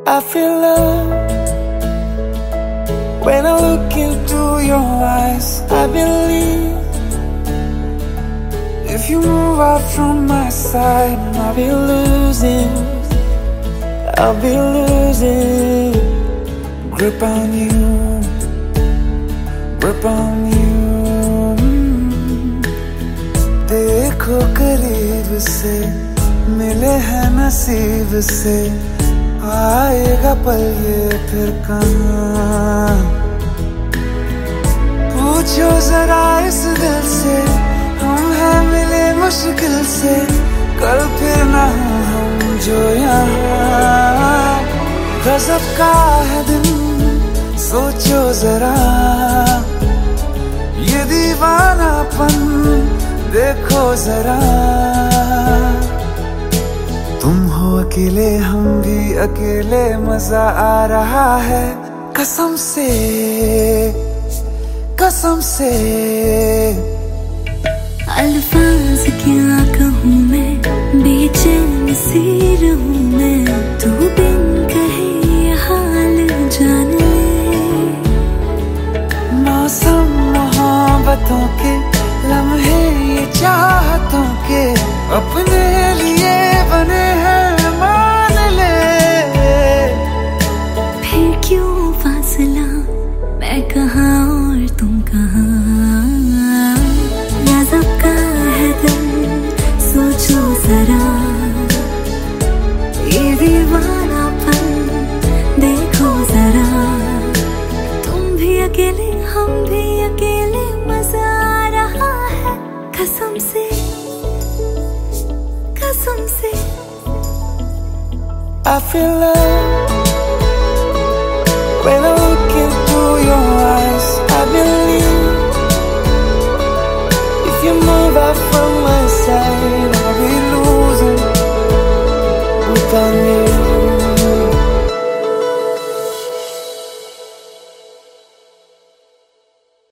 I feel love when I look into your eyes. I believe if you move out from my side, I'll be losing grip on you, grip on you. देखो करीब से मिले हैं नसीब से, आएगा पल ये फिर कहाँ। पूछो जरा इस दिल से, हम हैं मिले मुश्किल से, कल फिर ना हम जो यहाँ। गजब का है दिन सोचो जरा, ये दीवानापन देखो जरा। तुम हो अकेले हम भी अकेले, मजा आ रहा है कसम से, कसम से। अल्फाज क्या कहूँ मैं, बेचैन सी रहूँ मैं, तू बिन कहे ये हाल जान ले। मौसम मोहब्बतों के लम्हे ये चाहतों के, अपने लिए बने हैं मान ले। फिर क्यों फासला, मैं कहाँ और तुम कहाँ। गजब का है दिल सोचो जरा, ये दीवानापन देखो जरा। तुम भी अकेले हम भी अकेले, मजा आ रहा है कसम से, कसम से। I feel love